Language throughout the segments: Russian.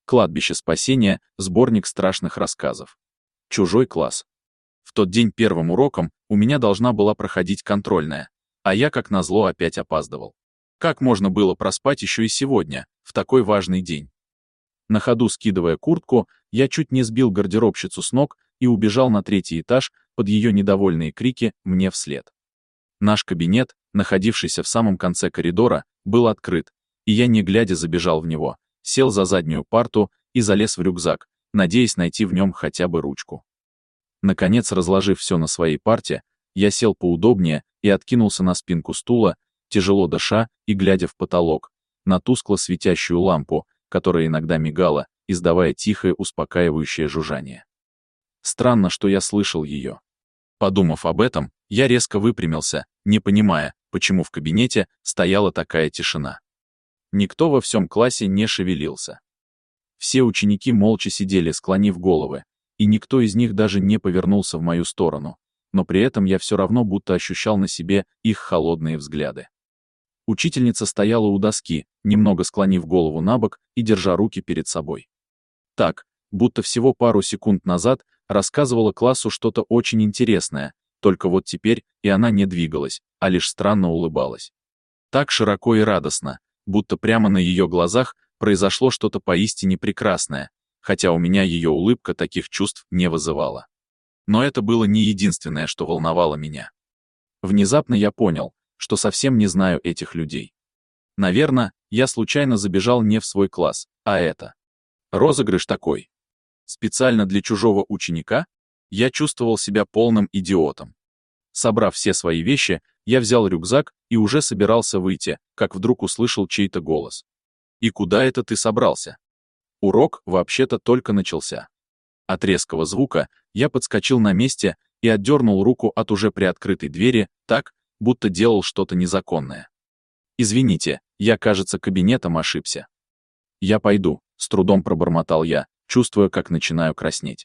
Кладбище спасения, сборник страшных рассказов. Чужой класс. В тот день первым уроком у меня должна была проходить контрольная, а я, как назло, опять опаздывал. Как можно было проспать еще и сегодня, в такой важный день? На ходу скидывая куртку, я чуть не сбил гардеробщицу с ног и убежал на 3-й этаж под ее недовольные крики мне вслед. Наш кабинет, находившийся в самом конце коридора, был открыт, и я, не глядя, забежал в него, сел за заднюю парту и залез в рюкзак, надеясь найти в нем хотя бы ручку. Наконец, разложив все на своей парте, я сел поудобнее и откинулся на спинку стула, тяжело дыша и глядя в потолок, на тускло светящую лампу, которая иногда мигала, издавая тихое успокаивающее жужжание. Странно, что я слышал ее. Подумав об этом, я резко выпрямился, не понимая, почему в кабинете стояла такая тишина. Никто во всем классе не шевелился. Все ученики молча сидели, склонив головы, и никто из них даже не повернулся в мою сторону, но при этом я все равно будто ощущал на себе их холодные взгляды. Учительница стояла у доски, немного склонив голову набок и держа руки перед собой. Так, будто всего пару секунд назад рассказывала классу что-то очень интересное, только вот теперь и она не двигалась, а лишь странно улыбалась. Так широко и радостно, будто прямо на ее глазах произошло что-то поистине прекрасное, хотя у меня ее улыбка таких чувств не вызывала. Но это было не единственное, что волновало меня. Внезапно я понял, что совсем не знаю этих людей. Наверное, я случайно забежал не в свой класс, а это. Розыгрыш такой. Специально для чужого ученика? Я чувствовал себя полным идиотом. Собрав все свои вещи, я взял рюкзак и уже собирался выйти, как вдруг услышал чей-то голос. «И куда это ты собрался?» Урок вообще-то только начался. От резкого звука я подскочил на месте и отдернул руку от уже приоткрытой двери так, будто делал что-то незаконное. «Извините, я, кажется, кабинетом ошибся». «Я пойду», — с трудом пробормотал я, чувствуя, как начинаю краснеть.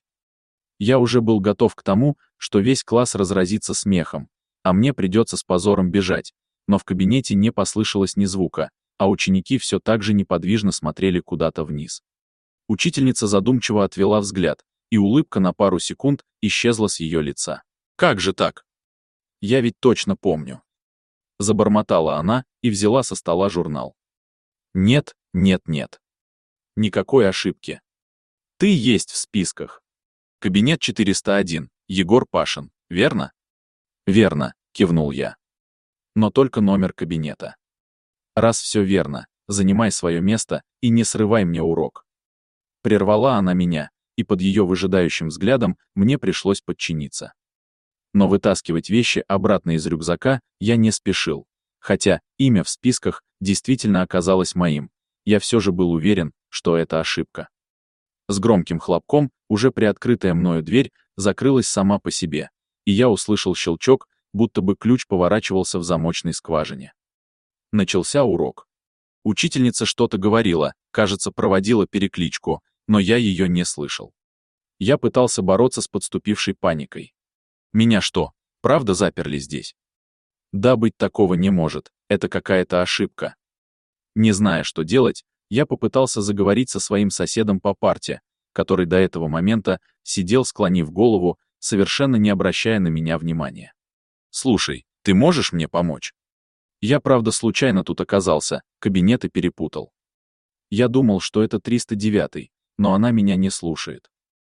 Я уже был готов к тому, что весь класс разразится смехом, а мне придется с позором бежать, но в кабинете не послышалось ни звука, а ученики все так же неподвижно смотрели куда-то вниз. Учительница задумчиво отвела взгляд, и улыбка на пару секунд исчезла с ее лица. «Как же так? Я ведь точно помню». Забормотала она и взяла со стола журнал. «Нет, нет, нет. Никакой ошибки. Ты есть в списках. Кабинет 401, Егор Пашин, верно?» «Верно», — кивнул я. «Но только номер кабинета». «Раз все верно, занимай свое место и не срывай мне урок». Прервала она меня, и под ее выжидающим взглядом мне пришлось подчиниться. Но вытаскивать вещи обратно из рюкзака я не спешил, хотя имя в списках действительно оказалось моим, я все же был уверен, что это ошибка. С громким хлопком уже приоткрытая мною дверь закрылась сама по себе, и я услышал щелчок, будто бы ключ поворачивался в замочной скважине. Начался урок. Учительница что-то говорила, кажется, проводила перекличку, но я ее не слышал. Я пытался бороться с подступившей паникой. Меня что, правда заперли здесь? Да, быть такого не может, это какая-то ошибка. Не зная, что делать, я попытался заговорить со своим соседом по парте, который до этого момента сидел, склонив голову, совершенно не обращая на меня внимания. «Слушай, ты можешь мне помочь? Я, правда, случайно тут оказался, кабинеты перепутал. Я думал, что это 309-й, но она меня не слушает.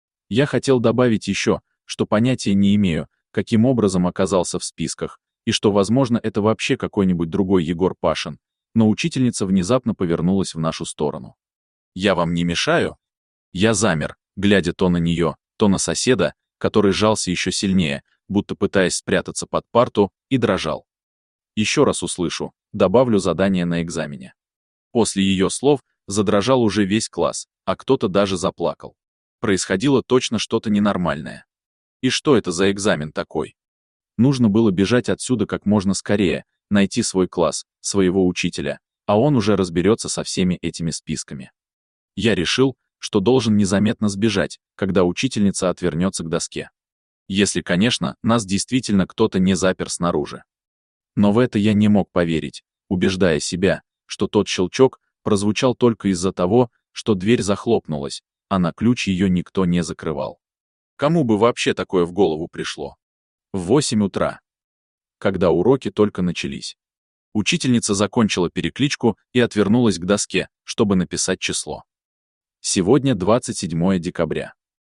Я хотел добавить еще, что понятия не имею, каким образом оказался в списках, и что, возможно, это вообще какой-нибудь другой Егор Пашин, но учительница внезапно повернулась в нашу сторону. «Я вам не мешаю?» Я замер, глядя то на нее, то на соседа, который сжался еще сильнее, будто пытаясь спрятаться под парту, и дрожал. «Еще раз услышу, добавлю задание на экзамене». После ее слов задрожал уже весь класс, а кто-то даже заплакал. Происходило точно что-то ненормальное. И что это за экзамен такой? Нужно было бежать отсюда как можно скорее, найти свой класс, своего учителя, а он уже разберется со всеми этими списками. Я решил, что должен незаметно сбежать, когда учительница отвернется к доске. Если, конечно, нас действительно кто-то не запер снаружи. Но в это я не мог поверить, убеждая себя, что тот щелчок прозвучал только из-за того, что дверь захлопнулась, а на ключ ее никто не закрывал. Кому бы вообще такое в голову пришло? В 8 утра, когда уроки только начались. Учительница закончила перекличку и отвернулась к доске, чтобы написать число. Сегодня 27 декабря.